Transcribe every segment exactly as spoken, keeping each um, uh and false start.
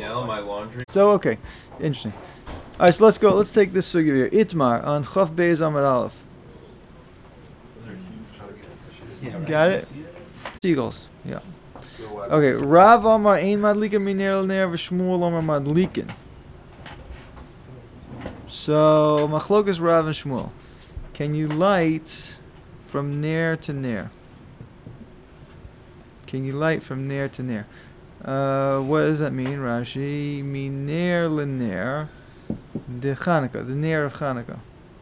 now, my laundry. So okay, interesting. All right, so let's go. Let's take this sugya here. Itmar on Chaf Beis Amar Aleph. Yeah, right. Got it? Seagulls. Yeah. Okay. Rav Amar Ein Madlikin Miner L'Ner v'Shmuel Amar Madlikin. So Machlokas Rav and Shmuel. Can you light from Ner to Ner? Can you light from Ner to Ner? Uh, what does that mean, Rashi? Miner L'Ner de Chanukah, the Ner of Chanukah.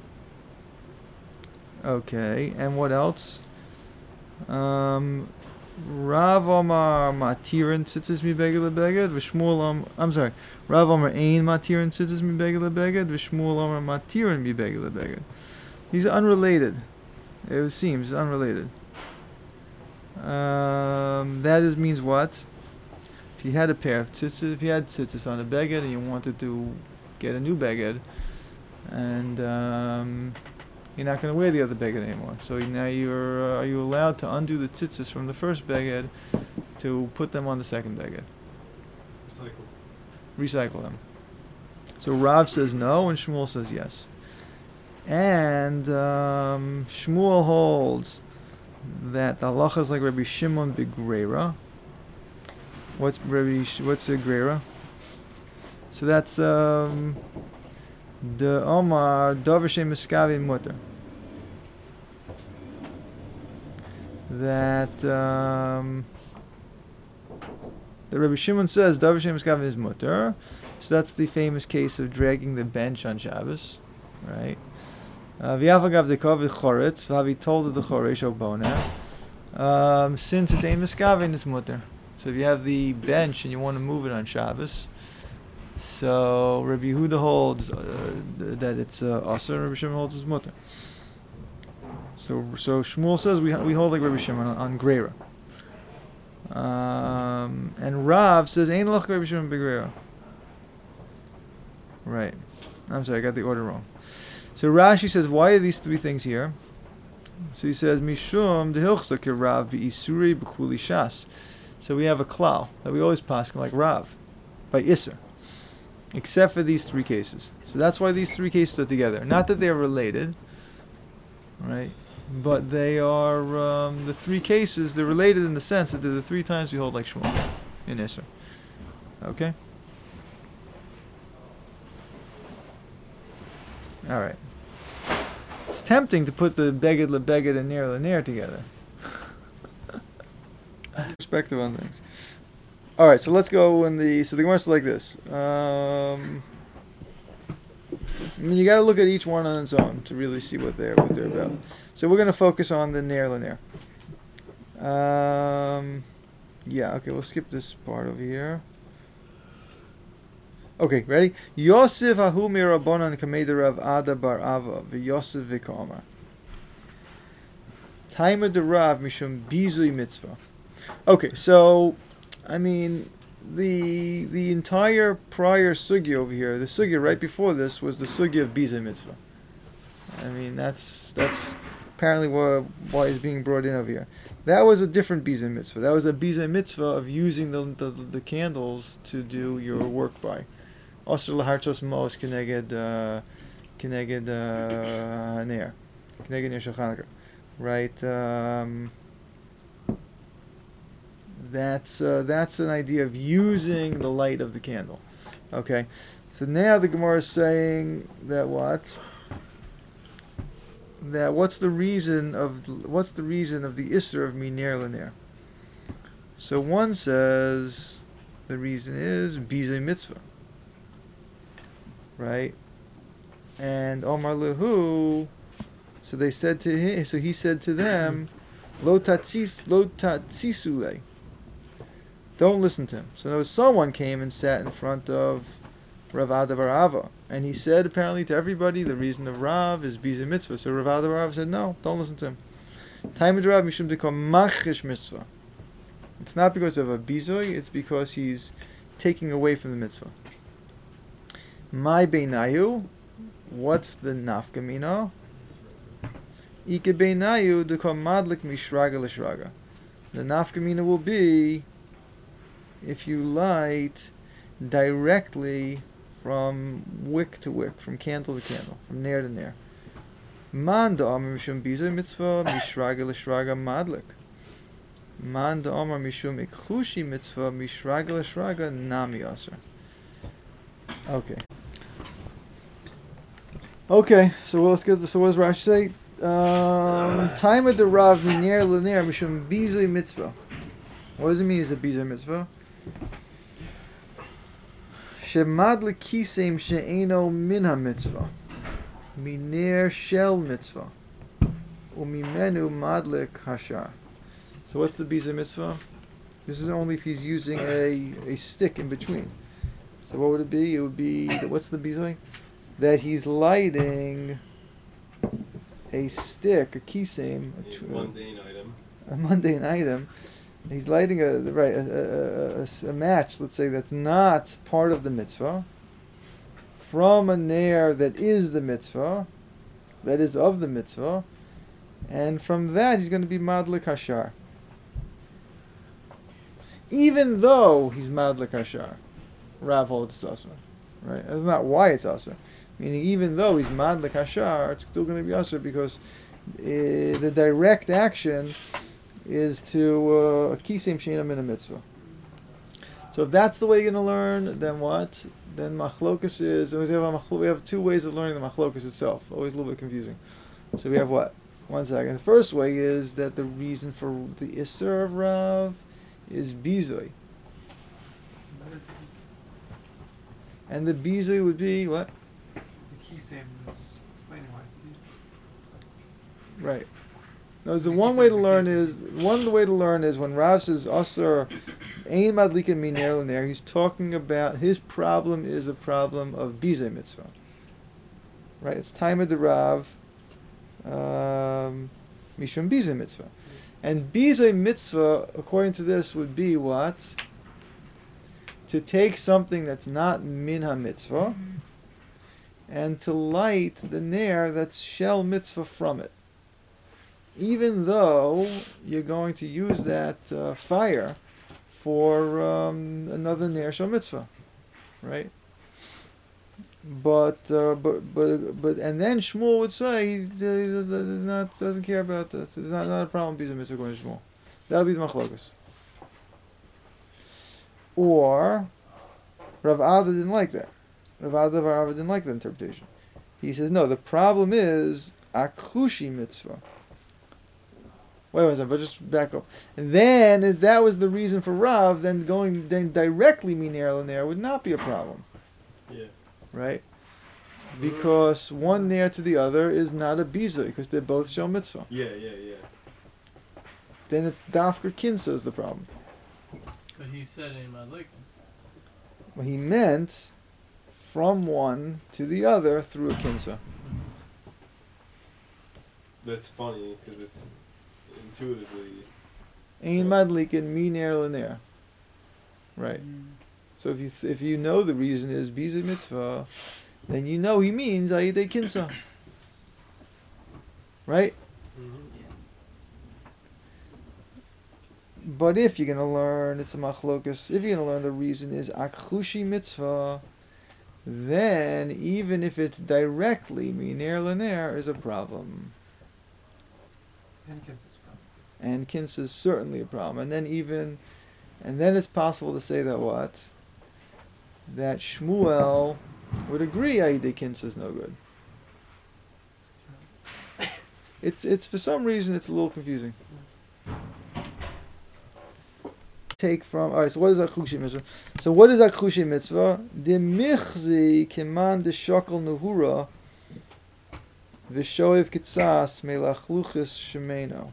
Okay, and what else? Um, Rav Amar Matirin Tzitzis Mi Beged LeBeged v'Shmuel Amar, I'm sorry, Rav Amar Ein Matirin Tzitzis Mi Beged LeBeged v'Shmuel Amar Matirin Mi Beged LeBeged. These are unrelated. It seems unrelated. Um, that is means what? If you had a pair of tzitzis, if you had tzitzis on a beged and you wanted to get a new beged, and um, you're not going to wear the other beged anymore. So now you're uh, are you allowed to undo the tzitzis from the first beged to put them on the second beged? Recycle. Recycle them. So Rav says no, and Shmuel says yes. And um, Shmuel holds that the halacha is like Rabbi Shimon Begrera. What's Rabbi? Sh- what's a Grera? So that's um, the Omar Davar Shem Miskavi Mutter. That um, the Rabbi Shimon says Davar Shem Miskavi is Mutter. So that's the famous case of dragging the bench on Shabbos, right? V'yafagav dekov v'choretz v'havi told the choresh obona. Um, since it's ein miskavin, it's mutter. So if you have the bench and you want to move it on Shabbos, so Rabbi Yehuda holds uh, that it's uh, aser, and Rabbi Shimon holds it's mutter. So so Shmuel says we we hold like Rabbi Shimon on, on Greira. Um, and Rav says ein lach Rabbi Shimon b'Greira. Right. I'm sorry, I got the order wrong. So Rashi says, why are these three things here? So he says, Mishum dehilchsa kirav v'isuri b'kuli shas. So we have a klal that we always paskin like Rav, by Isser, except for these three cases. So that's why these three cases are together. Not that they're related, right? But they are, um, the three cases, they're related in the sense that they're the three times we hold like Shmuel in Isser. Okay? All right. It's tempting to put the beged lebeged and ner lener together. Perspective on things. All right, so let's go in the. So the Gemara is like this. Um, I mean, you got to look at each one on its own to really see what they're what they're about. So we're going to focus on the ner lener. Um, yeah. Okay, we'll skip this part over here. Okay, ready? Yosef hahu mirabonan kamei Rav Ada bar Ava v'Yosef v'Kamar. Taima de Rav mishum bizui mitzvah. Okay, so I mean the the entire prior sugya over here, the sugya right before this was the sugya of bizui mitzvah. I mean that's that's apparently what why is being brought in over here. That was a different bizui mitzvah. That was a bizui mitzvah of using the, the the candles to do your work by. Also, lahartos mos keneged keneged ner, keneged ner shulchan, right? Um, that's uh, that's an idea of using the light of the candle. Okay, so now the Gemara is saying that what? That what's the reason of what's the reason of the isser of miner lener? So one says the reason is bizei mitzvah. Right, and Omar lehu, so they said to him. So he said to them, "Lo tatsis, lo tatsisule." Don't listen to him. So there was someone came and sat in front of Rav Ada bar Ava, and he said apparently to everybody the reason of Rav is bizei mitzvah. So Rav Ada bar Ava said, "No, don't listen to him." Time of Rav mishum dekom machish mitzvah. It's not because of a bizoi; it's because he's taking away from the mitzvah. My beinayu, what's the nafkamina? Ike beinayu dekom madlik mishraga l'shraga. The nafkamina will be if you light directly from wick to wick, from candle to candle, from nair to nair. Man da amar mishum bizay mitzvah mishraga l'shraga madlik. Man da amar mishum ikchushi mitzvah mishraga l'shraga nami aser. Okay. Okay, so let's get this. So what does Rashi say? Um, time of the Rav Miner Lanier Mishum Bizay Mitzvah. What does it mean? Is a Bizay Mitzvah? Shemad lekisem she'eno minha mitzvah. Miner shel mitzvah. Umimenu madlik hashar. So what's the Bizay Mitzvah? This is only if he's using a, a stick in between. So what would it be? It would be, what's the Bizay? That he's lighting a stick, a kisem, a, tr- A mundane item. a mundane item. He's lighting a right a, a, a, a match. Let's say that's not part of the mitzvah. From a nair that is the mitzvah, that is of the mitzvah, and from that he's going to be madlik hashar. Even though he's madlik hashar, Rav holds it's asur, right? That's not why it's asur. Meaning, even though he's madlik hashar, it's still going to be asur because uh, the direct action is to a kisem sheinam in a mitzvah. So if that's the way you're going to learn, then what? Then machlokus is, and we have, a machl- we have two ways of learning the machlokus itself. Always a little bit confusing. So we have what? One second. The first way is that the reason for the isser of Rav is bizoy. And the bizoy would be what? The kisem is explaining why it's a bizay. Right. No, the The one kisem way to is the learn kisem. is one way to learn is when Rav says asur ein madlika miner l'ner, he's talking about his problem is a problem of bizay mitzvah. Right. It's time of the Rav, um, mishum bizay mitzvah, and bizay mitzvah according to this would be what? To take something that's not min ha-mitzvah and to light the nair that's shel mitzvah from it. Even though you're going to use that uh, fire for um, another nair shel mitzvah, right? But uh, but but but and then Shmuel would say he does not doesn't care about that. It's not, not a problem. Bizay mitzvah according to Shmuel. That would be the machlokas. Or Rav Ada didn't like that. Rav Ada Rav didn't like that interpretation. He says, no, the problem is akhushi mitzvah. Wait a second, but just back up. And then, if that was the reason for Rav, then going then directly miner l'ner would not be a problem. Yeah. Right? Because one nair to the other is not a biza, because they're both shel mitzvah. Yeah, yeah, yeah. Then it, dafka kinsa is the problem. But he said in Madlik. Well, he meant from one to the other through a kinsa. That's funny because it's intuitively. Ein madlikin miner l'ner. Right. So if you th- if you know the reason is biza mitzvah, then you know he means ayidei kinsa. Right. Mm-hmm. But if you're gonna learn, it's a machlokas. If you're gonna learn the reason is akhushi mitzvah, then even if it's directly miner l'ner is a problem. And kinsa's problem. And kinsa is certainly a problem. And then even, and then it's possible to say that what? That Shmuel would agree ayidei kinsa is no good. It's it's for some reason it's a little confusing. Take from all right. So what is akhushi mitzvah? So what is akhushi mitzvah? The michzi keman de shakal nuhura v'shoev kitzas melachluchis shemeno.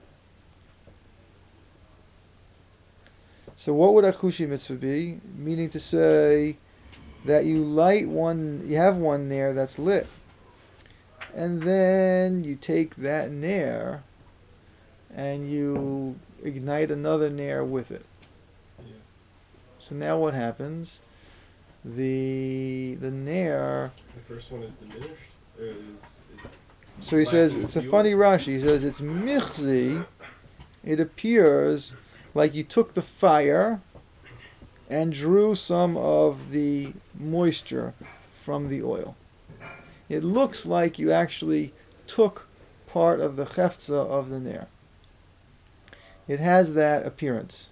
So what would akhushi mitzvah be? Meaning to say that you light one, you have one nair that's lit, and then you take that nair and you ignite another nair with it. Yeah. So now what happens? The the nair. The first one is diminished. Or is it So he says lacking it's a fuel? funny Rashi. He says it's michzi. It appears like you took the fire and drew some of the moisture from the oil. It looks like you actually took part of the cheftza of the ner. It has that appearance.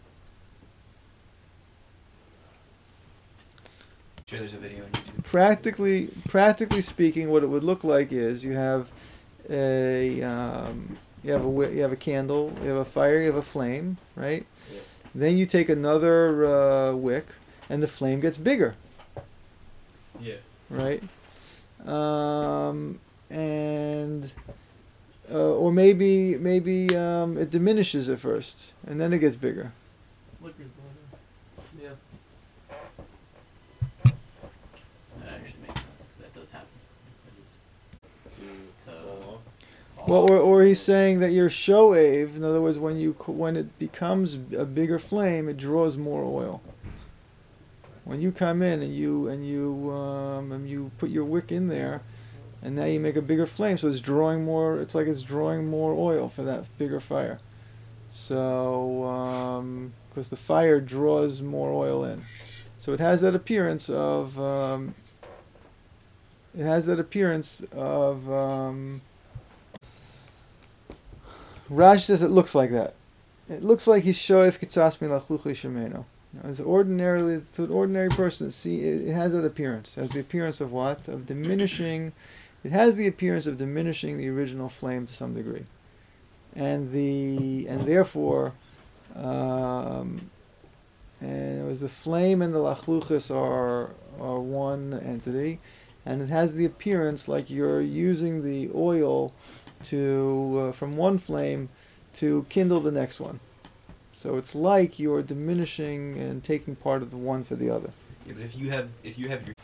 Sure, there's a video on YouTube. Practically, practically speaking, what it would look like is you have a um, you have a wi- you have a candle, you have a fire, you have a flame, right? Yeah. Then you take another uh, wick, and the flame gets bigger, Yeah. right? Um, and uh, or maybe maybe um, it diminishes at first, and then it gets bigger. Liquor's the Yeah. That actually makes sense because that does happen. To To fall off. fall Well, off. or, or he's saying that your shoav, in other words, when you c- when it becomes a bigger flame, it draws more oil. When you come in and you and you um, and you put your wick in there, and now you make a bigger flame, so it's drawing more. It's like it's drawing more oil for that bigger fire. So, because the fire draws more oil in, so it has that appearance of. Um, it has that appearance of. Um, Raj says it looks like that. It looks like he's shoif kitzas milachluchi shemeno. As ordinarily, to an ordinary person, see, it, it has that appearance. It has the appearance of what? Of diminishing. It has the appearance of diminishing the original flame to some degree, and the and therefore, um, and it was the flame and the lachluchas are are one entity, and it has the appearance like you're using the oil to uh, from one flame to kindle the next one. So it's like you're diminishing and taking part of the one for the other. Yeah, but if you have if you have your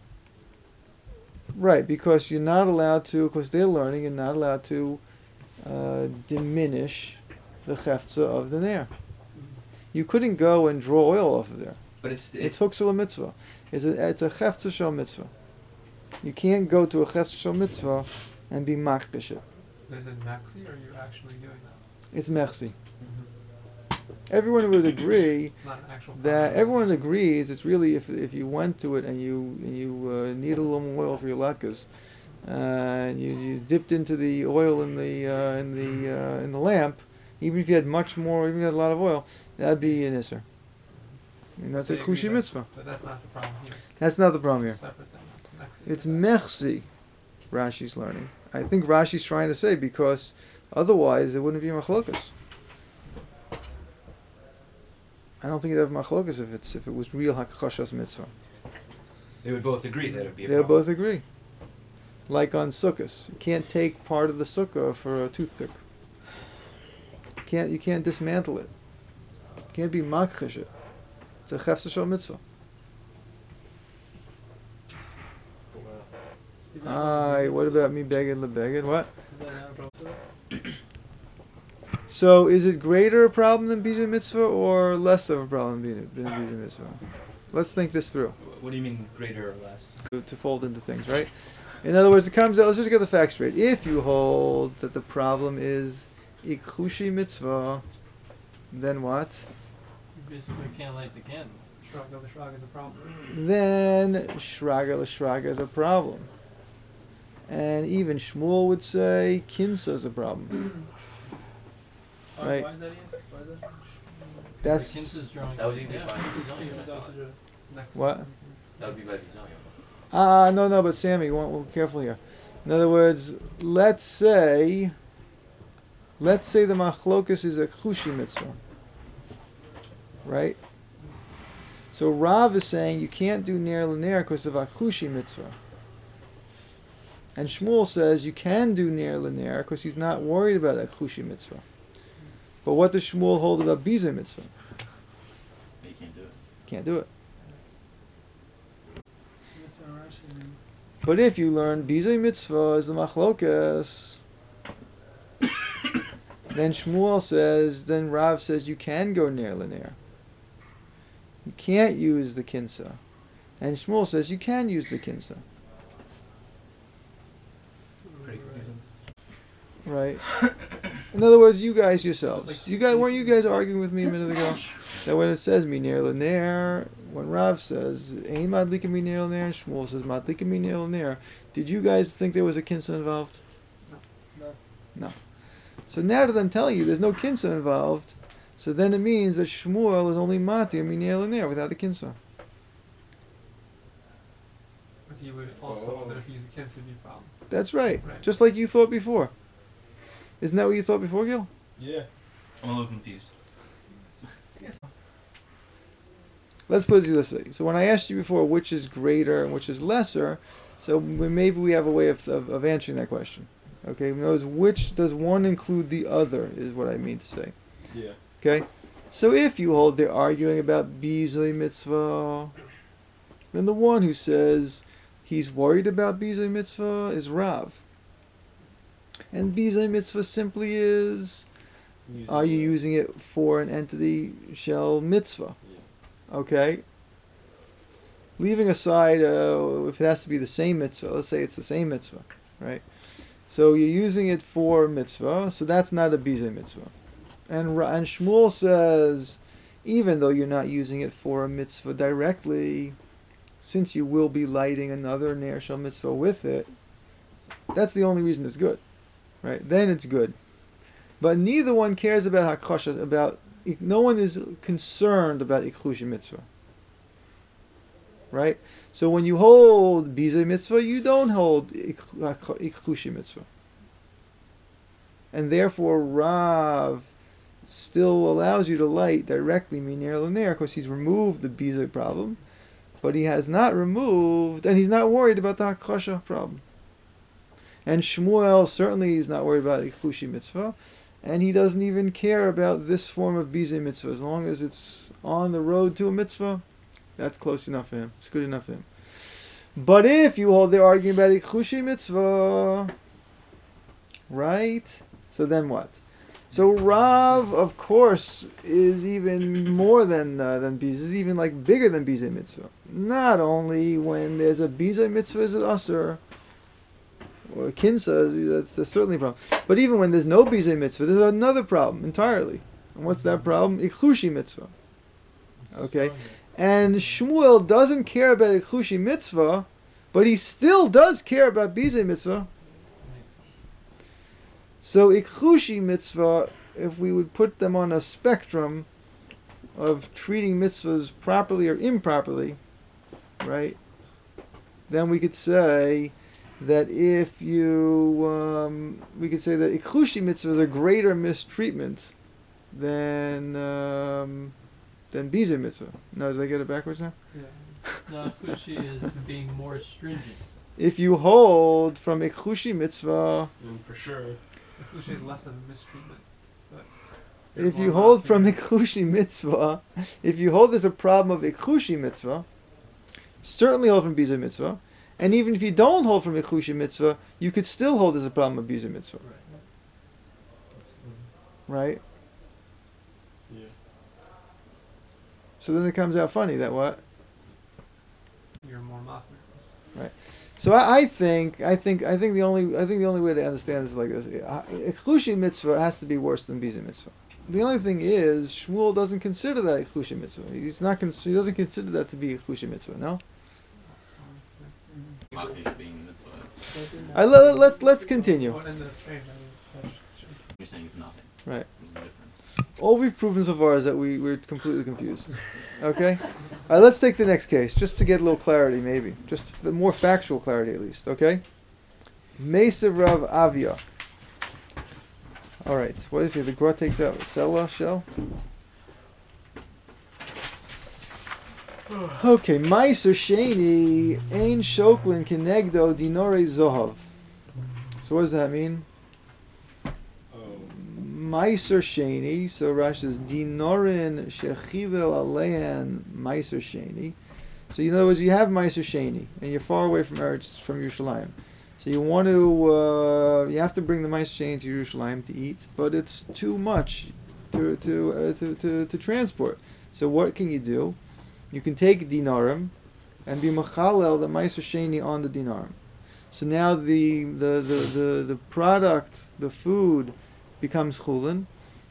Right, because you're not allowed to, because they're learning, you're not allowed to uh, diminish the cheftza of the ner. You couldn't go and draw oil off of there. but it's It's it's huksel mitzvah. It's a, it's a cheftza shel mitzvah. You can't go to a cheftza shel mitzvah and be makdish it. Is it maxi or are you actually doing that? It's mechsi. Everyone would agree It's not an actual that problem. everyone agrees it's really if if you went to it and you and you uh, need a little more oil for your latkes, uh, and you, you dipped into the oil in the uh, in the uh, in the lamp, even if you had much more, even if you had a lot of oil, that'd be an isser. You know, it's a They agree kushi that- mitzvah. But that's not the problem here. That's not the problem here. Separate thing. That's maxi. It's mechsi. Rashi's learning. I think Rashi's trying to say because otherwise it wouldn't be machlokas. I don't think you'd have machlokas if it's if it was real hakachas mitzvah. they would both agree that it would be a They'll problem. both agree. Like on sukkahs, you can't take part of the sukkah for a toothpick. You can't you can't dismantle it. You can't be makchish it. It's a chefza shel mitzvah. Pull out. Is that not Aye, a what problem? about me begging the begging? What? Is that not a problem? So is it greater a problem than bija mitzvah or less of a problem than bija than bija mitzvah? Let's think this through. Wh- What do you mean greater or less? To, to fold into things, right? In other words, it comes out. Let's just get the facts straight. If you hold that the problem is ikhushi mitzvah, then what? You basically can't light the candles. Shrug of the shrug is a problem. Then shraga l'shraga is a problem. And even Shmuel would say kinsa is a problem. Oh, Right. Why is that Ian? Why is that? That's The Kinsa's drawing. That would even be yeah, fine. Kinsa's This drawing is that. also the next What? That would be by design. ah no no. But Sammy, you want be careful here. In other words, let's say, let's say the machlokus is a chushi mitzvah, right? So Rav is saying you can't do ner l'ner because of a chushi mitzvah. And Shmuel says you can do ner l'ner because he's not worried about that chushi mitzvah. But what does Shmuel hold about biza mitzvah? But you can't do it. Can't do it. That's all right, should be- But if you learn biza mitzvah is the machlokas, then Shmuel says, then Rav says you can go ner l'ner. You can't use the kinsa. And Shmuel says you can use the kinsa. Pretty confusing. Right. In other words, you guys yourselves. Like You guys weren't you pieces. guys arguing with me a minute ago? that when it says Miner Laner, when Rav says Ein Madlikim Miner Laner, and Shmuel says Madlikim Miner Laner, did you guys think there was a kinsa involved? No. No. So now that I'm telling you there's no kinsa involved, so then it means that Shmuel is only Matir Miner Laner without a kinsa. But he would also Oh. wonder if he's against the problem. That's right. Right. Just like you thought before. Isn't that what you thought before, Gil? Yeah. I'm a little confused. Yes. Let's put it this way. So when I asked you before which is greater and which is lesser, so we- maybe we have a way of, of, of answering that question. Okay, we knows which does one include the other is what I mean to say. Yeah. Okay, so if you hold they're arguing about bizoi mitzvah, then the one who says he's worried about bizoi mitzvah is Rav. And bizoi mitzvah simply is, Using are you it. using it for an entity shell mitzvah? Yeah. Okay. Leaving aside uh, if it has to be the same mitzvah, let's say it's the same mitzvah, right? So you're using it for mitzvah, so that's not a bizei mitzvah. And Ra- and Shmuel says, even though you're not using it for a mitzvah directly, since you will be lighting another ner shel mitzvah with it, that's the only reason it's good, right? Then it's good. But neither one cares about hakosha, about no one is concerned about ikhushi mitzvah. Right? So when you hold bizei mitzvah, you don't hold ikhushi mitzvah. And therefore Rav still allows you to light directly miner l'ner because he's removed the bizei problem, but he has not removed, and he's not worried about the hakosha problem. And Shmuel certainly is not worried about ikhushi mitzvah, and he doesn't even care about this form of bizei mitzvah. As long as it's on the road to a mitzvah, that's close enough for him. It's good enough for him. But if you hold they're arguing about ikhushi mitzvah, right? So then what? So Rav, of course, is even more than uh, than bizei, is even like bigger than bizei mitzvah. Not only when there's a bizei mitzvah is an asur, or kinsa, that's, that's certainly a problem. But even when there's no bizei mitzvah, there's another problem entirely. And what's that problem? Ikhushi mitzvah. Okay. And Shmuel doesn't care about ikhushi mitzvah, but he still does care about bizei mitzvah. So ikhushi mitzvah, if we would put them on a spectrum of treating mitzvahs properly or improperly, right? Then we could say that if you, um, we could say that ikhushi mitzvah is a greater mistreatment than um, than bizei mitzvah. No, did I get it backwards now? Yeah. No, Kushi is being more stringent. If you hold from ikhushi mitzvah, And for sure. Kushi is less of a mistreatment. But if more you hold not from to- ikhushi mitzvah, if you hold there's a problem of ikhushi mitzvah, certainly hold from bizei mitzvah, and even if you don't hold from ikhushi mitzvah, you could still hold there's a problem of bizei mitzvah, right? Yeah. So then it comes out funny that what? you're more machmir. So I, I think I think I think the only I think the only way to understand this is like this: ikhushi mitzvah has to be worse than bizei mitzvah. The only thing is Shmuel doesn't consider that ikhushi mitzvah. He's not cons- he doesn't consider that to be ikhushi mitzvah. No. Machnish being mitzvah. I, let, let's let's continue. What end of trade? I mean, You're saying it's nothing. Right. What's the difference? All we've proven so far is that we we're completely confused. Okay. All right. Let's take the next case just to get a little clarity, maybe just f- more factual clarity at least. Okay. Mesa Rav Avia. All right. What is it? The Gra takes out Sela shell. Okay. Meiser Sheni Ein Shoklin Kenegdo Dinore Zohav. So what does that mean? Oh. Meiser Sheni. So Rashi says Dinorin Shechivel Alehan Meiser Sheni. So in other words, you have Meiser Sheni, and you're far away from Eretz, from Yerushalayim. So you want to, uh, you have to bring the Meiser Sheni to Yerushalayim to eat, but it's too much to to uh, to, to to transport. So what can you do? You can take dinarim and be machalel the Meiser Sheni on the dinarim. So now the the, the, the, the product, the food, becomes chulin,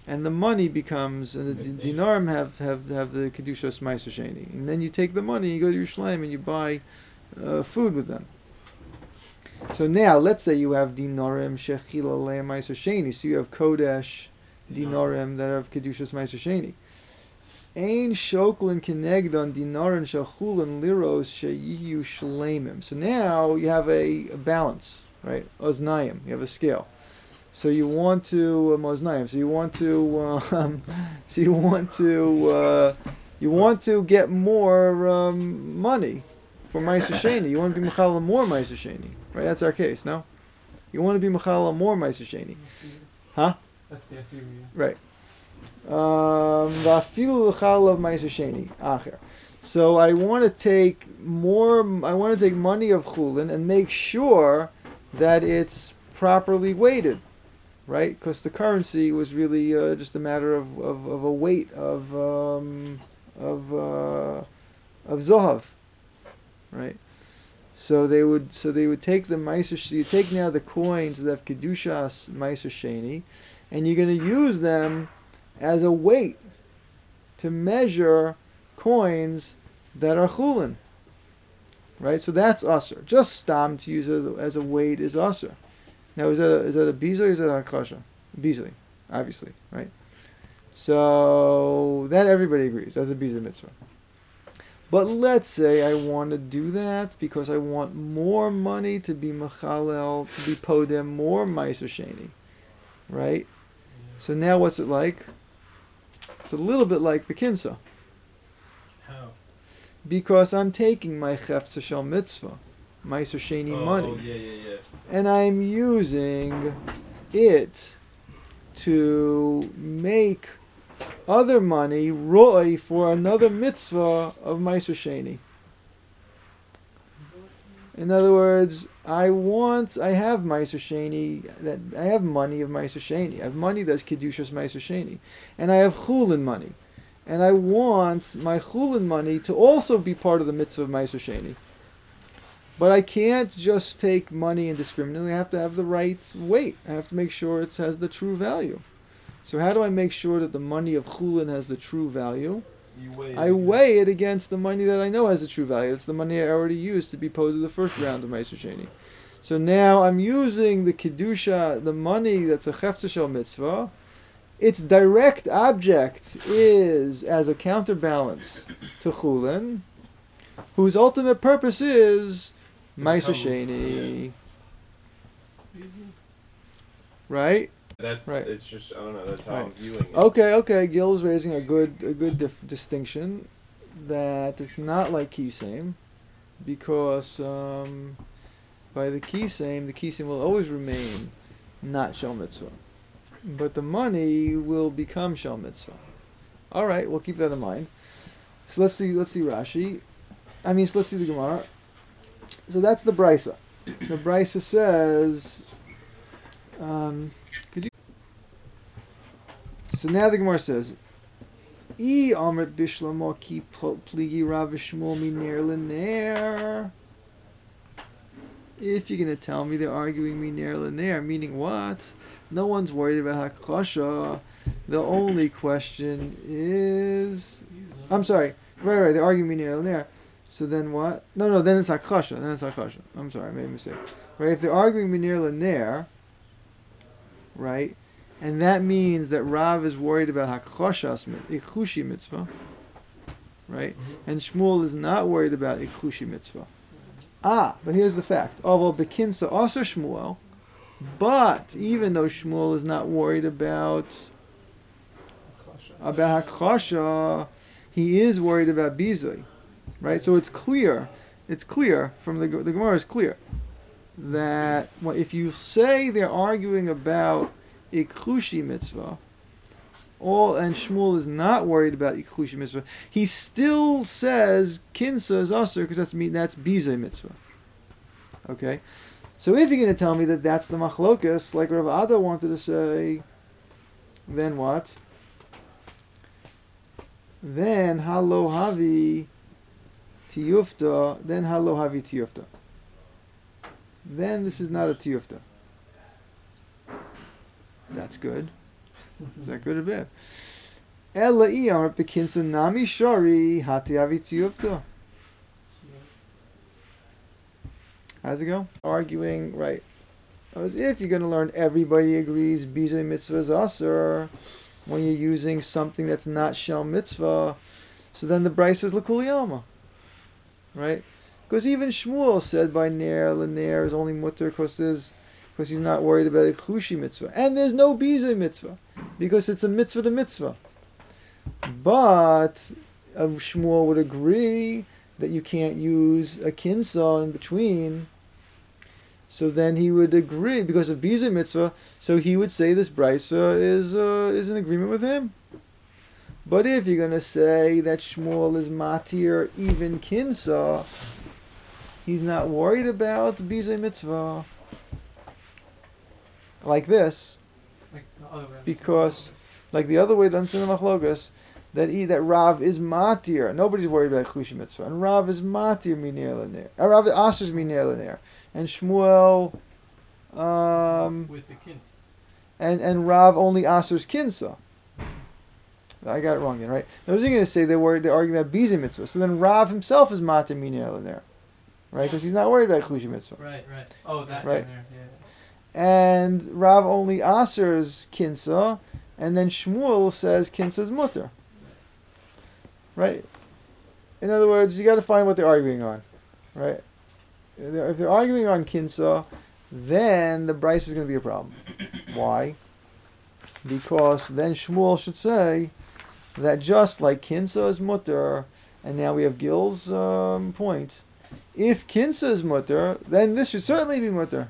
and the money becomes, and the d- dinarim have, have, have the kedushas ma'aser sheni. And then you take the money, you go to Yerushalayim, and you buy uh, food with them. So now, let's say you have dinarim shechila le'em ma'aser sheni. So you have kodesh dinarim that have kedushas ma'aser sheni. Ein shoklin kenegdon dinarim shachulin liros sheyiyu shleimim. So now you have a, a balance, right? Oznayim. You have a scale. So you want to um, oznayim. So you want to um, so you want to uh, you want to get more um, money for ma'aser sheni. You want to be mechala more ma'aser sheni, right? That's our case, no? You want to be mechala more ma'aser sheni, huh? That's the theory. Right. Um, Vafilu l'chalav ma'aser sheni acher. So I want to take more. I want to take money of chulin and make sure that it's properly weighted, right? Because the currency was really uh, just a matter of, of, of a weight of um, of uh, of zohav, right? So they would so they would take the ma'aser. So you take now the coins that have kedushas ma'aser sheni, and you're going to use them as a weight to measure coins that are chulin, right? So that's usher. Just stam to use as a, as a weight is usher. Now is that a, is that a bizoi or is that a kasha? Bizoi, obviously, right? So that everybody agrees. That's a bizoi mitzvah. But let's say I want to do that because I want more money to be machalel, to be podem, more ma'aser sheni, right? So now what's it like? It's a little bit like the kinsa. How? Because I'm taking my chefza shel mitzvah, ma'aser sheni Oh, money, oh, yeah, yeah, yeah. and I'm using it to make other money roy for another mitzvah of ma'aser sheni. In other words, I want, I have ma'aser sheni, that I have money of ma'aser sheni. I have money that's kedushas ma'aser sheni, and I have chulin money, and I want my chulin money to also be part of the mitzvah of ma'aser sheni. But I can't just take money indiscriminately. I have to have the right weight. I have to make sure it has the true value. So how do I make sure that the money of chulin has the true value? You weigh I it. weigh it against the money that I know has a true value. It's the money I already used to be posed to the first round of Ma'aser Sheni. So now I'm using the Kedusha, the money that's a Chefza Shel Mitzvah. Its direct object is as a counterbalance to Chulin, whose ultimate purpose is Ma'aser Sheni. Right? That's Right. it's just I don't know. That's how Right. I'm viewing it. Okay, okay. Gil is raising a good, a good dif- distinction that it's not like kisame, because um, by the kisame, the kisame will always remain not shel mitzvah, but the money will become shel mitzvah. All right, we'll keep that in mind. So let's see, let's see Rashi. I mean, so let's see the Gemara. So that's the brisa. The brisa says. Um, could you? So now the Gemara says, "I amrit bishlamo ki pligi Rav Shmuel miner l'ner." If you're going to tell me they're arguing miner l'ner, meaning what? No one's worried about hakasha. The only question is, I'm sorry, right, right. They're arguing miner l'ner. So then what? No, no. Then it's hakasha. Then it's hakasha. I'm sorry, I made a mistake. Right? If they're arguing miner l'ner, right? And that means that Rav is worried about Hakoshas Ikhushi mitzvah, right? Mm-hmm. And Shmuel is not worried about Ikhushi mitzvah. Ah, but here's the fact. Although Bekinsa also Shmuel, but even though Shmuel is not worried about about Hakosha, he is worried about Bizoi, right? So it's clear, it's clear from the the Gemara is clear that well, if you say they're arguing about Ikhushi mitzvah, all and Shmuel is not worried about Ikhushi mitzvah, he still says Kinsa is usher because that's me that's Bizay mitzvah. Okay, so if you're going to tell me that that's the machlokas, like Rav Ada wanted to say, then what? Then halo havi tiyufta. Then halo havi tiyufta. Then this is not a tiyufta. That's good. Is that good or bad? Ella iyamar bekinsa nami shari hati avitiyuvta. How's it go? Arguing, right. As if you're going to learn everybody agrees Bizay mitzvah is asur when you're using something that's not shel mitzvah, so then the Bryce is l'kul yama. Right? Because even Shmuel said by Ner, L'ner is only mutter because because he's not worried about a chushi mitzvah. And there's no Bizay mitzvah because it's a mitzvah to mitzvah. But uh, Shmuel would agree that you can't use a kinsa in between. So then he would agree because of Bizay mitzvah. So he would say this brisa is uh, is in agreement with him. But if you're gonna say that Shmuel is matir even kinsa, he's not worried about the Bizay mitzvah like this, Like the other way. because like the other way to understand the machlokas, that he, that Rav is matir. Nobody's worried about chushi mitzvah, and Rav is matir minir l'ner. Uh, Rav asers minir l'ner, and Shmuel, um, With the kids. and and Rav only asers kinsa. I got it wrong again, right? I was going to say they were they're arguing about Bizay mitzvah, so then Rav himself is matir minir l'ner, right? Because he's not worried about chushi mitzvah. Right, right. Oh, that Right. in there, yeah. And Rav only asers kinsa, and then Shmuel says kinsa is mutter. Right? In other words, you got to find what they're arguing on. Right? If they're, if they're arguing on kinsa, then the Bryce is going to be a problem. Why? Because then Shmuel should say that just like kinsa is mutter, and now we have Gil's um, point, if kinsa is mutter, then this should certainly be mutter.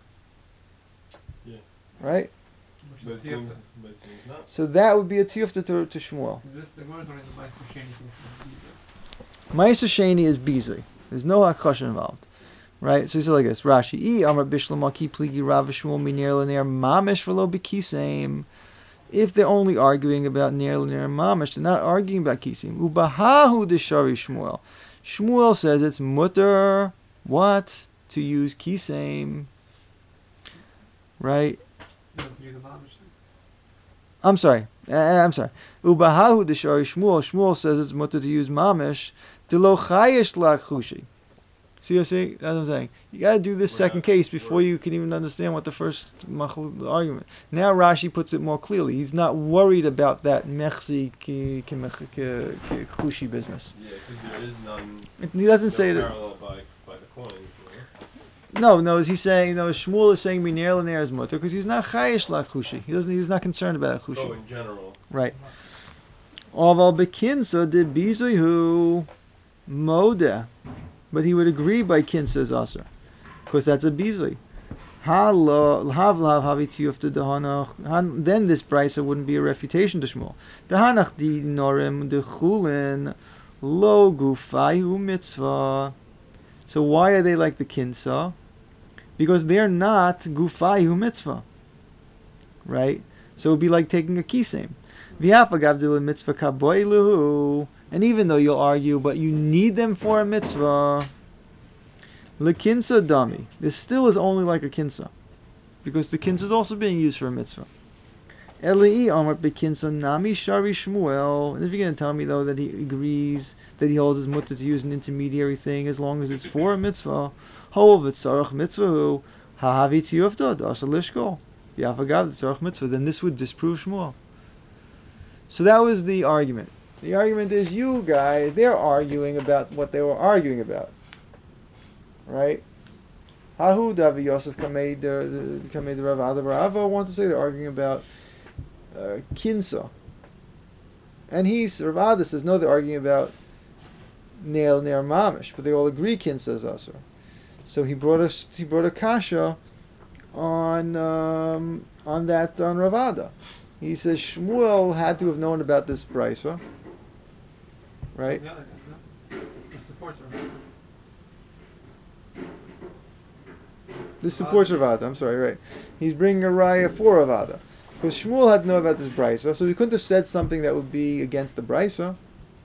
Yeah. Right? Which But is it the seems, tiyufta. but it seems not. So that would be a tiyufta to, to Shmuel. Is this the Gemara's only the Ma'aser Sheni case of Ma'aser Sheni is Bizay. There's no Akash involved. Right? So he said like this. Rashi, I Amar Bishlam Ki Pligi Rav Shmuel Minir L'ner Mamish V'lo B'Kiseim. If they're only arguing about Ner L'ner and Mamish, they're not arguing about Kiseim. Ubahahu Deshari Shmuel. Shmuel says it's mutter, what? To use Kiseim. Right? you know, to do the Mamish thing? I'm sorry. Uh, I'm sorry. Ubahahu Deshari Shmuel. Shmuel says it's mutter to use Mamish. Delo Chayesh Lachushi. See what I'm saying? That's what I'm saying. You got to do this We're second not- case before we're- you can even understand what the first machl- the argument. Now Rashi puts it more clearly. He's not worried about that mechzi ki ki mech- ki- ki- chushi business. Yeah, because there is none. He doesn't no say that. parallel by by the coin. You know? No, no. Is he saying no? Shmuel is saying miner l'ner is mutter because he's not chayish la chushi. He doesn't. He's not concerned about chushi. Oh, in general. Right. Aval bekinsa de bizayu moda, but he would agree by kinsa's aser, because that's a bizay. Halav lav havitiyufta dehanach. Then this brisa wouldn't be a refutation to Shmuel. Dehanach di norim dechulin lo gufayu mitzvah. So why are they like the kinsa? Because they're not gufayu mitzvah, right? So it would be like taking a kisem. V'yafagav mitzvah kaboiluhu. And even though you'll argue, but you need them for a mitzvah, lekinsa dami. This still is only like a kinsa, because the kinsa is also being used for a mitzvah. Eli Amar bekinsa nami shari Shmuel. And if you're going to tell me though that he agrees that he holds his mutter to use an intermediary thing as long as it's for a mitzvah, hov etzarach mitzvahu hahavi tiyuvda dasa lishkol. V'yafagav etzarach mitzvah. Then this would disprove Shmuel. So that was the argument. The argument is you guys, they're arguing about what they were arguing about. Right? Hahu Davi Yosef Kameid Kameid Rav Ada Rava. I want to say they're arguing about uh, Kinsa. And he's, Rav Ada says, no, they're arguing about Neil Ner Mamish, but they all agree Kinsa is Asur. So he brought a, he brought a kasha on, um, on that, on Rav Ada. He says Shmuel had to have known about this brisa, right? The other guy, no? The supports are. This supports Ravada. I'm sorry, right? He's bringing a raya for Ravada, because Shmuel had to know about this brisa, so he couldn't have said something that would be against the brisa,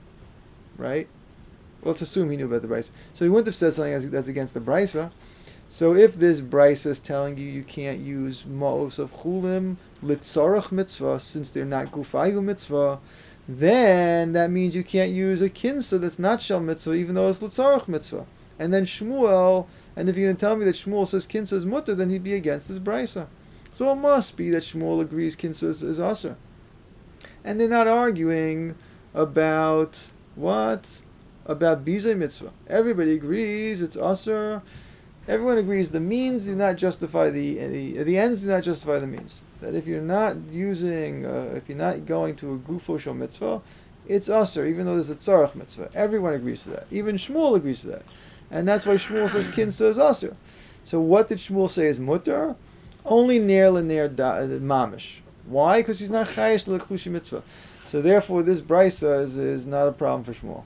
right? Well, let's assume he knew about the brisa, so he wouldn't have said something that's- that's against the brisa. So if this brisa is telling you you can't use ma'os of chulim litzarach mitzvah since they're not gufayu mitzvah, then that means you can't use a kinsa that's not shel mitzvah even though it's litzarach mitzvah. And then Shmuel, and if you're going to tell me that Shmuel says kinsa is mutter, then he'd be against this brisa. So it must be that Shmuel agrees kinsa is, is aser. And they're not arguing about what? About bizay mitzvah. Everybody agrees it's aser. Everyone agrees the means do not justify the, the the ends do not justify the means. That if you're not using, uh, if you're not going to a gufo shel mitzvah, it's aser, even though there's a tzarach mitzvah. Everyone agrees to that. Even Shmuel agrees to that. And that's why Shmuel says kinsa is aser. So what did Shmuel say is mutter? Only ner l'ner mamish. Why? Because he's not chayish l'chlushi mitzvah. So therefore this brisa is, is not a problem for Shmuel.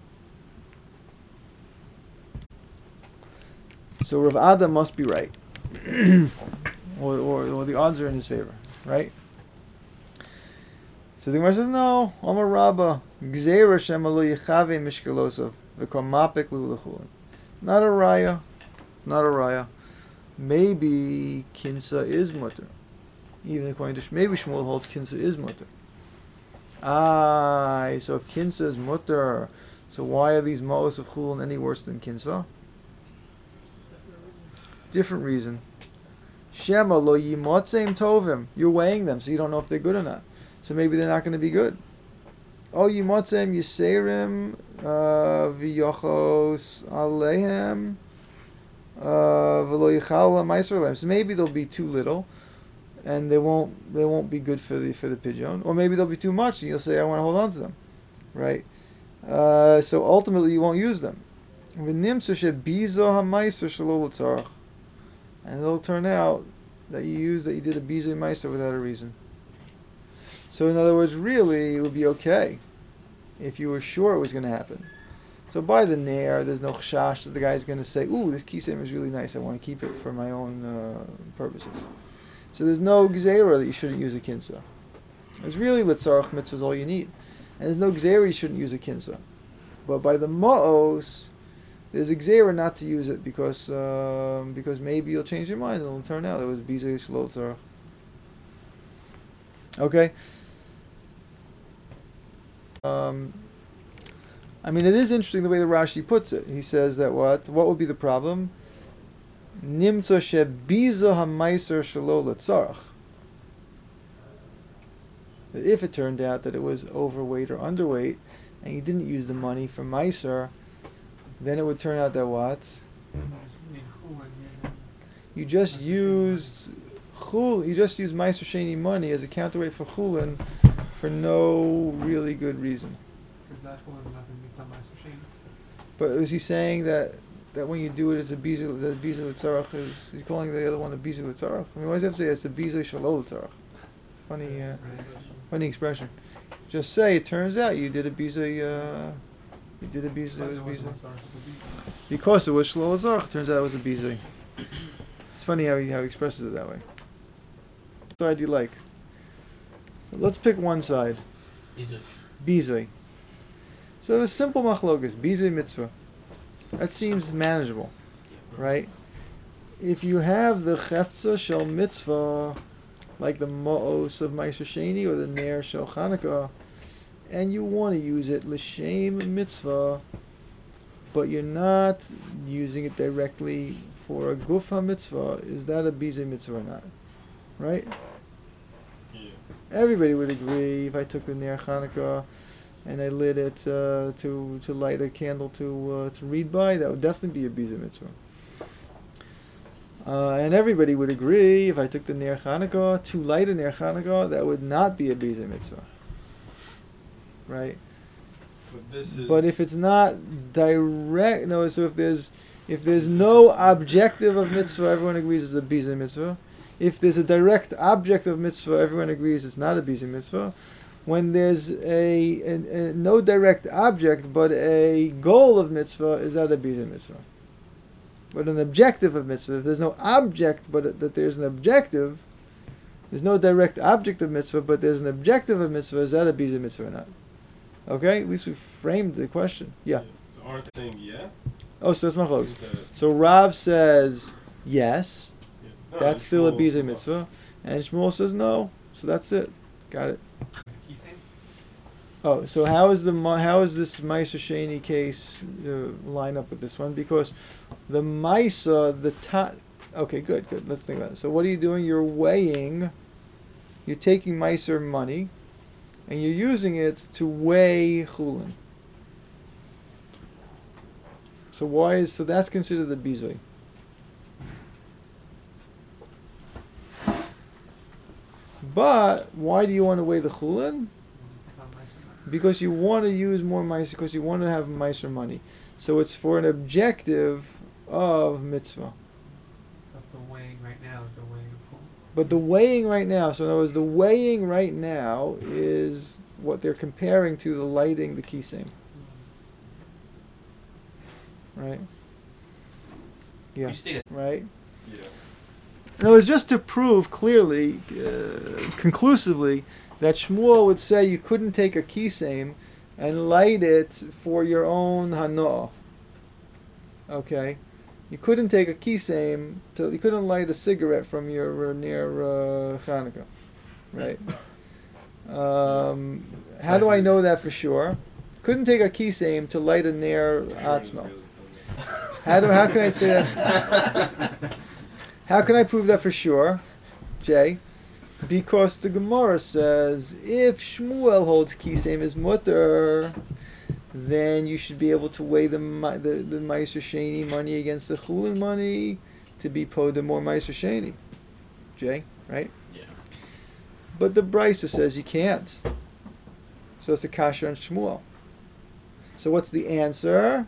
So Rav Ada must be right. or, or, or the odds are in his favor, right? So the Gemara says, no, Amar Rabba, Gzeira Shemalu Yechave Mishkalosov, V'komapik Lulachulin. Not a raya, not a raya. Maybe Kinsa is mutter. Even according to, maybe Shmuel holds Kinsa is mutter. Ah, so if Kinsa is mutter, so why are these Ma'os of Chulin any worse than Kinsa? Different reason. Shema lo yimotzeim tovim. You're weighing them, so you don't know if they're good or not. So maybe they're not going to be good. Oh, yimotzeim yiserim v'yochos alehem v'lo yichal ma'aser alehem. So maybe they'll be too little, and they won't they won't be good for the for the pigeon. Or maybe they'll be too much, and you'll say, I want to hold on to them, right? Uh, so ultimately, you won't use them. V'nimtza shebizo ha'ma'aser shelo l'tzarach. And it'll turn out that you used that you did a bizay meiser without a reason. So in other words, really, it would be okay if you were sure it was going to happen. So by the nair, there's no chashash that the guy's going to say, "Ooh, this kisem is really nice. I want to keep it for my own uh, purposes." So there's no gzeira that you shouldn't use a kinsa. It's really litzarach mitzvah is all you need, and there's no gzeira you shouldn't use a kinsa. But by the ma'os, there's a gzeira not to use it because um, because maybe you'll change your mind and it'll turn out it was bizay shelo tzarach. Okay. Um, I mean, it is interesting the way the Rashi puts it. He says that what what would be the problem? Nimtza shebiza hamaiser shelo letzarach. That if it turned out that it was overweight or underweight, and you didn't use the money for meiser, then it would turn out that what? You just used chul. You just used meiser sheni money as a counterweight for chulin for no really good reason. Because that chulin is not going to become meiser sheni. But is he saying that, that when you do it, it's a bizu that bizu l'tzarach is? He's calling the other one a bizu l'tzarach. I mean, why does he have to say it's a bizu shelo l'tzarach? Funny, uh, funny expression. Just say it turns out you did a bizu. Uh, you did a bizu. It was bizu. Because it was shelo l'tzarach. Turns out it was a bizu. It's funny how he how he expresses it that way. What side do you like? Let's pick one side. Bizay. Bizay. So a simple machlokas, bizay mitzvah. That seems manageable, right? If you have the cheftza shel mitzvah, like the ma'os of Ma'aser Sheni or the ner shel Chanukah, and you want to use it l'shem mitzvah, but you're not using it directly for a gufa mitzvah, is that a bizay mitzvah or not? Right? Yeah. Everybody would agree if I took the ner Chanukah and I lit it uh, to to light a candle to uh, to read by, that would definitely be a bizay mitzvah. Uh, and everybody would agree if I took the ner Chanukah to light a ner Chanukah, that would not be a bizay mitzvah. Right? But this is. But if it's not direct, no. So if there's if there's no objective of mitzvah, everyone agrees it's a bizay mitzvah. If there's a direct object of mitzvah, everyone agrees it's not a bizay mitzvah. When there's a, a, a no direct object but a goal of mitzvah, is that a bizay mitzvah? But an objective of mitzvah, if there's no object but that there's an objective, there's no direct object of mitzvah but there's an objective of mitzvah, is that a bizay mitzvah or not? Okay, at least we framed the question. Yeah. So aren't they saying yeah? Oh, so that's machlokes. Okay. So Rav says yes, Yeah. No, that's and still a Shmuel- Bizay mitzvah. And Shmuel says no, so that's it. Got it. Key same? Oh, so how is the Ma- how is this Maisa Sheni case uh, line up with this one? Because the Maisa, the ta. Okay, good, good. Let's think about it. So what are you doing? You're weighing. You're taking Meiser money, and you're using it to weigh chulin. So why is so that's considered the bizoy? But why do you want to weigh the chulin? Because you want to use more meiser, because you want to have meiser money. So it's for an objective of mitzvah. But the weighing right now is a weighing of cool. But the weighing right now, so in other words, the weighing right now is what they're comparing to the lighting, the kisem. Right? Yeah. You stick Right? Yeah. In other words, just to prove clearly, uh, conclusively, that Shmuel would say you couldn't take a kisem and light it for your own hanoah. Okay? You couldn't take a kisem, to, you couldn't light a cigarette from your uh, near uh, Hanukkah. Right? Um, how do I know that for sure? Couldn't take a kisem to light a near atzmo. How do how can I say that? How can I prove that for sure, Jay? Because the Gemara says if Shmuel holds kisem is mutter, then you should be able to weigh the mi- the the Meiser Sheni money against the Chulin money to be poda more Meiser Sheni. Jay, right? Yeah. But the Brisa says you can't. So it's a kasha on Shmuel. So what's the answer?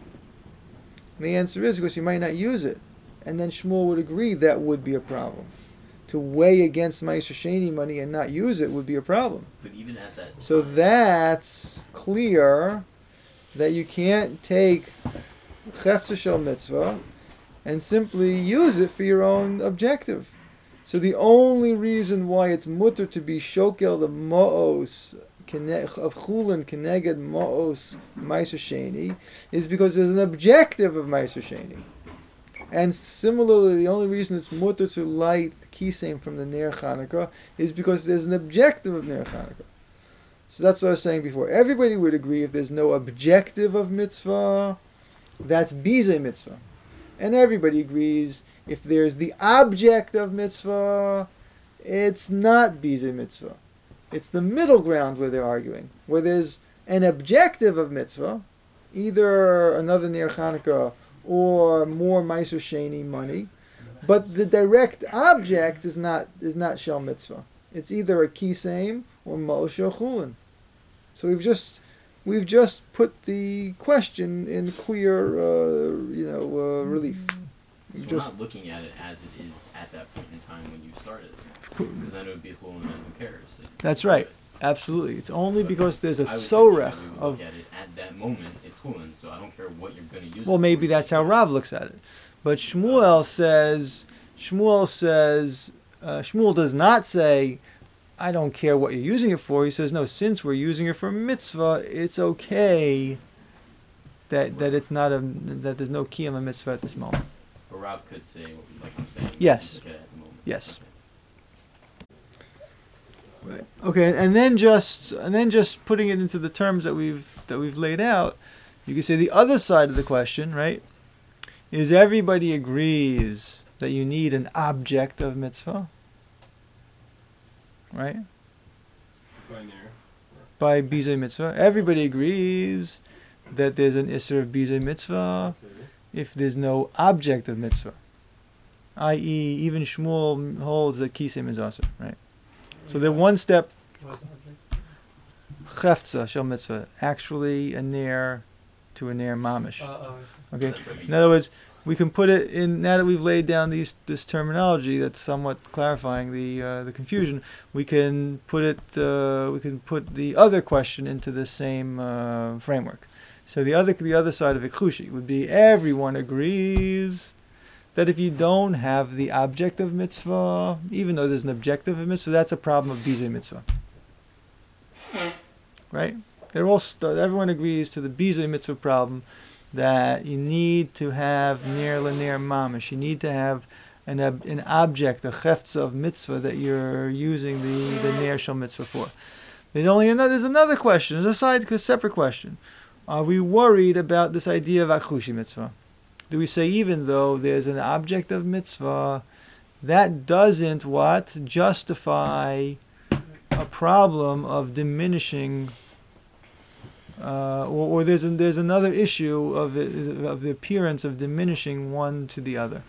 The answer is because you might not use it. And then Shmuel would agree that would be a problem. To weigh against Meiser Sheni money and not use it would be a problem. But even at that So time, that's clear that you can't take Chefza Shel Mitzvah and simply use it for your own objective. So the only reason why it's mutter to be shokel the ma'os of chulin keneged ma'os Meiser Sheni is because there's an objective of Meiser Sheni. And similarly, the only reason it's mutter to light kisem from the Ner Chanukah is because there's an objective of Ner Chanukah. So that's what I was saying before. Everybody would agree if there's no objective of mitzvah, that's bizei mitzvah. And everybody agrees if there's the object of mitzvah, it's not bizei mitzvah. It's the middle ground where they're arguing. Where there's an objective of mitzvah, either another Ner Chanukah or more Meiser Sheni money, but the direct object is not is not Shel Mitzvah. It's either a kisem or Moshe Chulin. So we've just we've just put the question in clear, uh, you know, uh, relief. so We've we're just not looking at it as it is at that point in time when you started. Because then it would be a chulin, and who cares? It- That's right. Absolutely. It's only But because there's a I would think that you tzorech would of. look at it at that moment, it's chulin, so I don't care what you're going to use. Well, it maybe for. that's how Rav looks at it. But Shmuel says, Shmuel says, uh, Shmuel does not say, I don't care what you're using it for. He says, no, since we're using it for mitzvah, it's okay that that it's not a that there's no kiyam a mitzvah at this moment. But Rav could say, like I'm saying, Yes. look at it at the moment. Yes. Okay. Right. Okay, and then just and then just putting it into the terms that we've that we've laid out, you can say the other side of the question, right, is everybody agrees that you need an object of mitzvah, right? Binary. By bizei mitzvah, everybody agrees that there's an isser of bizei mitzvah Okay. if there's no object of mitzvah, that is, even Shmuel holds that kisem is also right. So they're one step What's the object? Chefza shel mitzvah, actually a ner to a ner mamish. Uh, oh, Okay. That's what we- In other words, we can put it in. Now that we've laid down these this terminology, that's somewhat clarifying the uh, the confusion. We can put it. Uh, we can put the other question into the same uh, framework. So the other the other side of Ikhushi would be everyone agrees that if you don't have the object of mitzvah, even though there's an objective of mitzvah, that's a problem of bizei mitzvah. Right? They're all st- everyone agrees to the bizei mitzvah problem that you need to have ner l'ner mamish. You need to have an, ob- an object, a cheftza of mitzvah that you're using the, the ner shel mitzvah for. There's only another, there's another question, there's a side, a separate question. Are we worried about this idea of akushi mitzvah? Do we say even though there's an object of mitzvah, that doesn't what? Justify a problem of diminishing, uh, or, or there's, a, there's another issue of, it, of the appearance of diminishing one to the other.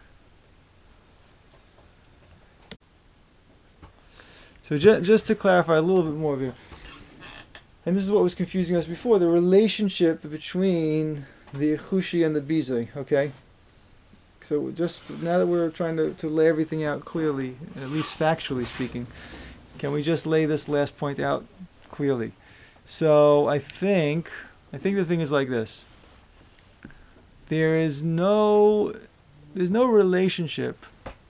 So ju- just to clarify a little bit more here, and this is what was confusing us before, the relationship between the Ichushi and the Bizai, okay? So just now that we're trying to, to lay everything out clearly, at least factually speaking, can we just lay this last point out clearly? So I think, I think the thing is like this. There is no, there's no relationship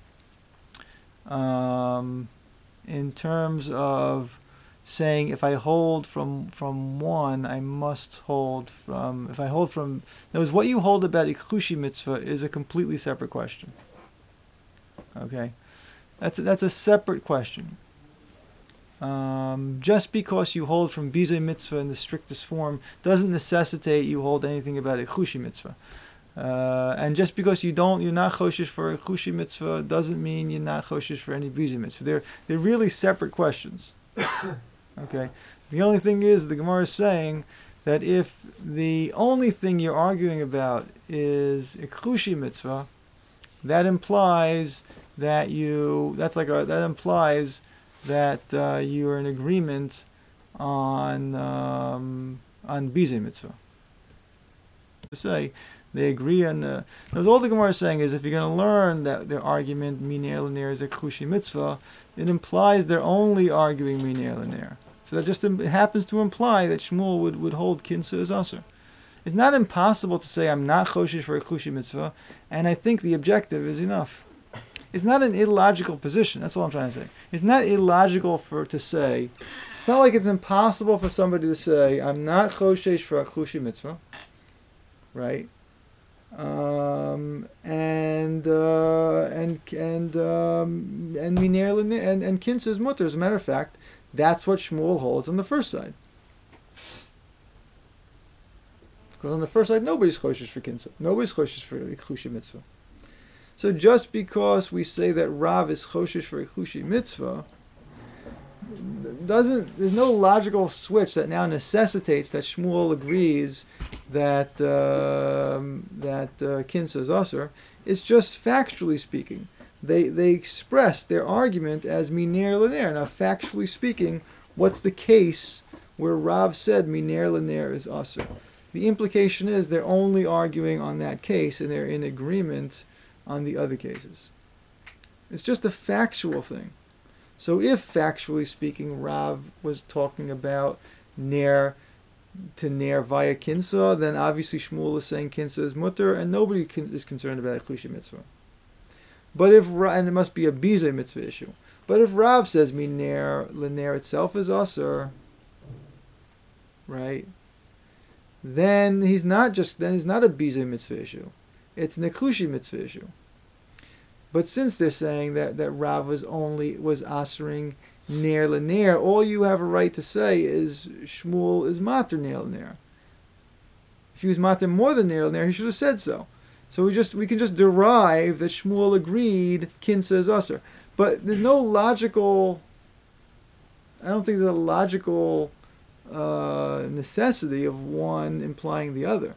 um, in terms of saying if I hold from from one, I must hold from, if I hold from, in other words, what you hold about Ichushi mitzvah is a completely separate question. Okay? That's a, that's a separate question. Um, just because you hold from Bizai mitzvah in the strictest form doesn't necessitate you hold anything about Ichushi mitzvah. Uh, and just because you don't, you're not choshish for Ichushi mitzvah doesn't mean you're not choshish for any Bizai mitzvah. They're, they're really separate questions. Okay. The only thing is, the Gemara is saying that if the only thing you're arguing about is Ichushi mitzvah, that implies that you, that's like a, that implies that uh, you're in agreement on um, on Bizai mitzvah. To say they agree on. Uh, because all the Gemara is saying is if you're going to learn that their argument miner l'ner is a Ichushi mitzvah, it implies they're only arguing miner l'ner. So that just im- it happens to imply that Shmuel would, would hold kinsa as aser. It's not impossible to say I'm not choshish for a Ichushi mitzvah, and I think the objective is enough. It's not an illogical position. That's all I'm trying to say. It's not illogical for to say. It's not like it's impossible for somebody to say I'm not choshish for a Ichushi mitzvah, right? Um, and uh, and and um, and miner l'ner and and kinsa is mutter. As a matter of fact, that's what Shmuel holds on the first side. Because on the first side, nobody's choshish for kinsa. Nobody's choshish for Ichushi mitzvah. So just because we say that Rav is choshish for Ichushi mitzvah, doesn't, there's no logical switch that now necessitates that Shmuel agrees that um, that uh, kinsa is aser. It's just factually speaking. They they express their argument as miner l'ner. Now, factually speaking, what's the case where Rav said miner l'ner is aser? The implication is they're only arguing on that case and they're in agreement on the other cases. It's just a factual thing. So if, factually speaking, Rav was talking about ner to ner via kinsa, then obviously Shmuel is saying kinsa is mutter, and nobody can, is concerned about Ichushi mitzvah. But if, and it must be a Bizai mitzvah issue. But if Rav says miner l'ner itself is aser, right? Then he's not just, then he's not a Bizai mitzvah issue. It's an Ichushi mitzvah issue. But since they're saying that, that Rav was only, was asering ner l'ner, all you have a right to say is Shmuel is mater ner l'ner. If he was mater more than ner l'ner, he should have said so. So we just we can just derive that Shmuel agreed kinsa is aser. But there's no logical, I don't think there's a logical uh, necessity of one implying the other.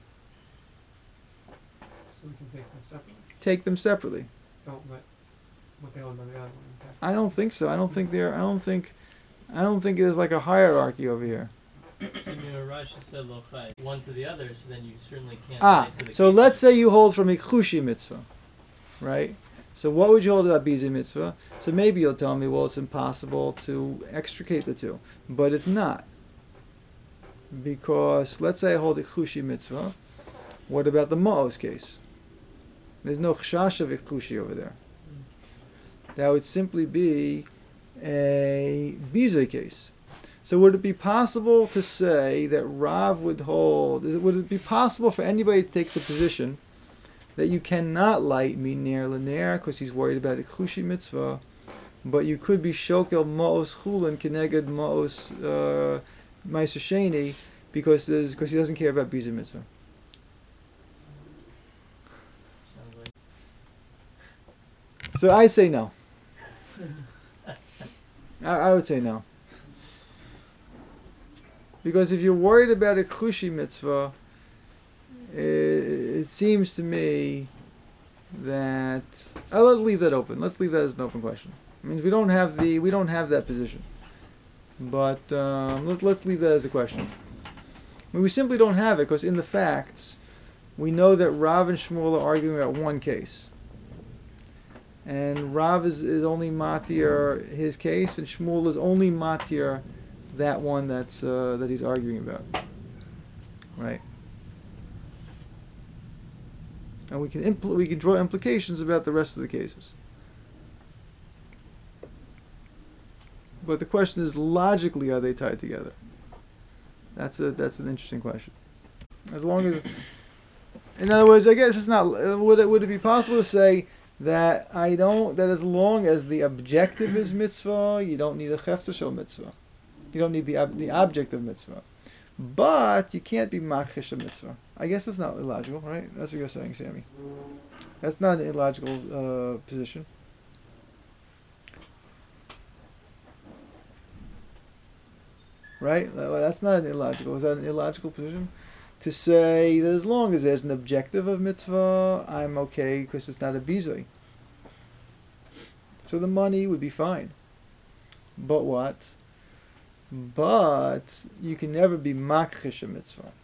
So we can take them separately. Take them separately. Don't let what they hold on the other one impact. I don't think so. I don't think there. I don't think. I don't think there's like a hierarchy over here. You know, Rashi said lochai one to the other, so then you certainly can't. Ah, say to the so case let's of- say you hold from Ichushi mitzvah, right? So what would you hold about Bizai mitzvah? So maybe you'll tell me, well, it's impossible to extricate the two, but it's not, because let's say I hold Ichushi mitzvah. What about the Ma'os case? There's no chashash of Ichushi over there. That would simply be a Bizai case. So would it be possible to say that Rav would hold, is it, would it be possible for anybody to take the position that you cannot light ner l'ner because he's worried about a chushi mitzvah, but you could be shokel ma'os chulin keneged ma'os uh, ma'aser sheni because because he doesn't care about biza mitzvah. Sounds like So I say no. I, I would say no. Because if you're worried about a chushi mitzvah, it, it seems to me that uh, let's leave that open. Let's leave that as an open question. I mean, we don't have the we don't have that position, but um, let, let's leave that as a question. I mean, we simply don't have it because in the facts, we know that Rav and Shmuel are arguing about one case. And Rav is, is only matir his case, and Shmuel is only matir that one that's uh, that he's arguing about, right? And we can impl- we can draw implications about the rest of the cases. But the question is, logically, are they tied together? That's a that's an interesting question. As long as, in other words, I guess it's not. Uh, would it would it be possible to say that I don't that as long as the objective is mitzvah, you don't need a hefzer shel mitzvah. You don't need the ob- the object of mitzvah, but you can't be makhish a mitzvah. I guess that's not illogical, right? That's what you're saying, Sammy. That's not an illogical uh, position. Right? That's not an illogical. Is that an illogical position? To say that as long as there's an objective of mitzvah, I'm okay because it's not a bizoi. So the money would be fine. But what? But you can never be makhish a mitzvah.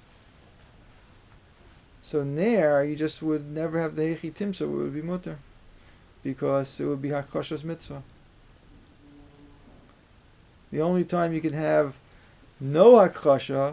So ner, you just would never have the hechi timsa, it would be mutter. Because it would be hakashas mitzvah. The only time you can have no hakasha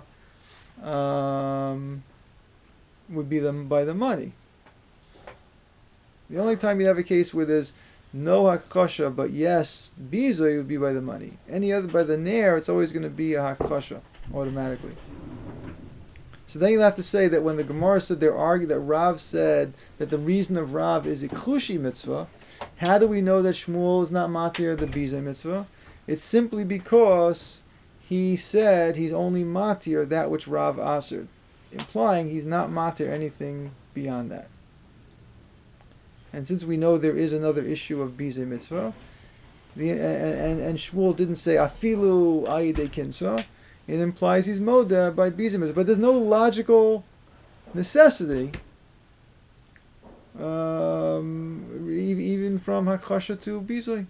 um, would be the, by the money. The only time you have a case where there's no hakasha, but yes, biza would be by the money. Any other by the nair, it's always going to be a hakasha automatically. So then you'll have to say that when the Gemara said they're arguing that Rav said that the reason of Rav is a chushi mitzvah, how do we know that Shmuel is not matir the biza mitzvah? It's simply because he said he's only matir that which Rav assered, implying he's not matir anything beyond that. And since we know there is another issue of biza mitzvah, the, and, and, and Shmuel didn't say afilu ayidei kinsa, it implies he's moda by biza mitzvah. But there's no logical necessity, um, even from hakasha to bizoi.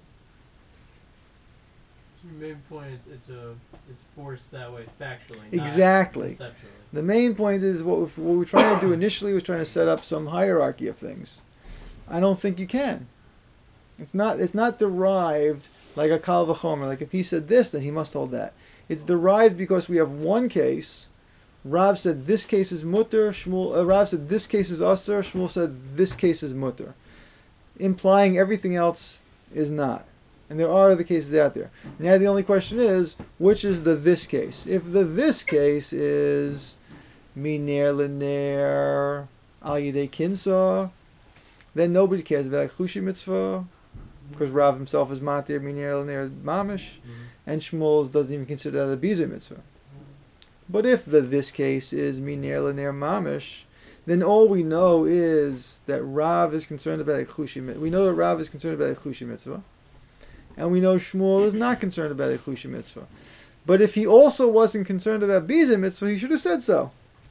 your main point is it's a it's forced that way factually. Exactly. Not conceptually. The main point is what, what we were trying to do initially was trying to set up some hierarchy of things. I don't think you can. It's not it's not derived like a kal v'chomer. Like if he said this, then he must hold that. It's derived because we have one case. Rav said this case is mutter. Shmuel, uh, Rav said this case is asur. Shmuel said this case is mutter, implying everything else is not. And there are other cases out there. Now the only question is, which is the this case? If the this case is miner l'ner al yidei kinsa, then nobody cares about chushi mitzvah, because Rav himself is matir miner l'ner mamish, Mm-hmm. and Shmuel doesn't even consider that a biza mitzvah. But if the this case is miner l'ner mamish, then all we know is that Rav is concerned about a chushi mitzvah. We know that Rav is concerned about a chushi mitzvah. And we know Shmuel is not concerned about a chushi mitzvah. But if he also wasn't concerned about biza mitzvah, he should have said so.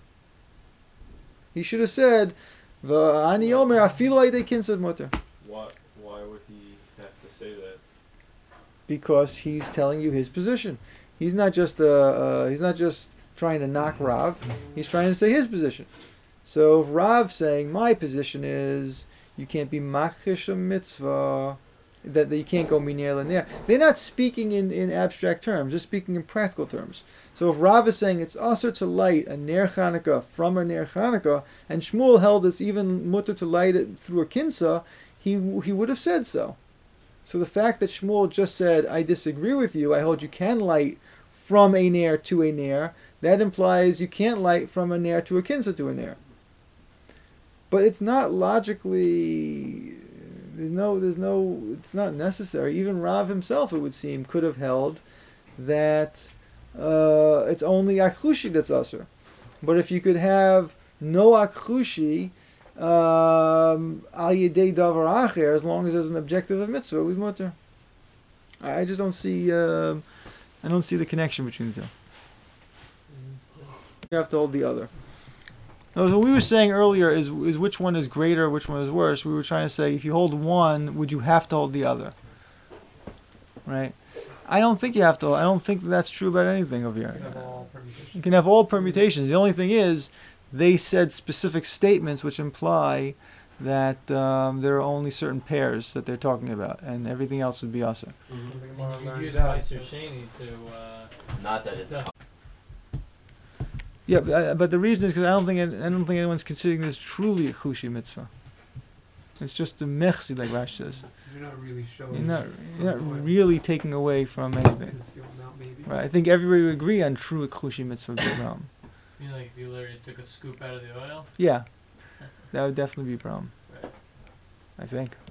He should have said, "V'ani omer afilu ayidei kinsad mutter." Why? Why would he have to say that? Because he's telling you his position. He's not just uh, uh, he's not just trying to knock Rav. He's trying to say his position. So if Rav saying my position is you can't be machish a mitzvah, that, that you can't go miner l'ner. They're not speaking in, in abstract terms. They're speaking in practical terms. So if Rav is saying it's usher to light a ner Chanukah from a ner Chanukah, and Shmuel held it's even mutter to light it through a kinsa, he he would have said so. So the fact that Shmuel just said, I disagree with you, I hold you can light from a ner to a ner, that implies you can't light from a ner to a kinsa to a ner. but it's not logically. There's no. There's no. It's not necessary. Even Rav himself, it would seem, could have held that uh, it's only akhushi that's usher. But if you could have no akhushi um, al yedei davar acher, as long as there's an objective of mitzvah, it was mutter. I just don't see. Um, I don't see the connection between the two. You have to hold the other. No, so what we were saying earlier is is which one is greater, which one is worse. We were trying to say if you hold one, would you have to hold the other? Right? I don't think you have to. I don't think that that's true about anything over here. You can have all permutations. You can have all permutations. The only thing is, they said specific statements which imply that um, there are only certain pairs that they're talking about, and everything else would be usher. Mhm. The Gemara You could learned use out, Meiser so- Sheni to. Uh, Not that it's Yeah. Yeah, but, uh, but the reason is because I don't think I don't think anyone's considering this truly a chushi mitzvah. It's just a mechsi, like Rash says. You're not really showing. You're not, from you're the oil. not really taking away from anything. Minuscule amount, maybe. Right? I think everybody would agree on true chushi mitzvah would be a problem. you know, like if you literally took a scoop out of the oil. Yeah, that would definitely be a problem. Right. I think.